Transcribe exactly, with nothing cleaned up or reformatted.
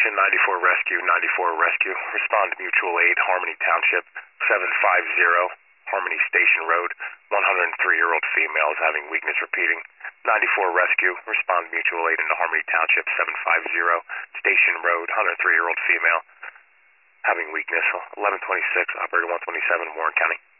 Station, ninety-four Rescue, ninety-four Rescue. Respond to mutual aid, Harmony Township, seven five zero, Harmony Station Road. one hundred three-year-old female is having weakness repeating. ninety-four Rescue. Respond to mutual aid into Harmony Township, seven five zero, Station Road. one hundred three-year-old female having weakness. eleven twenty-six, Operator one twenty-seven, Warren County.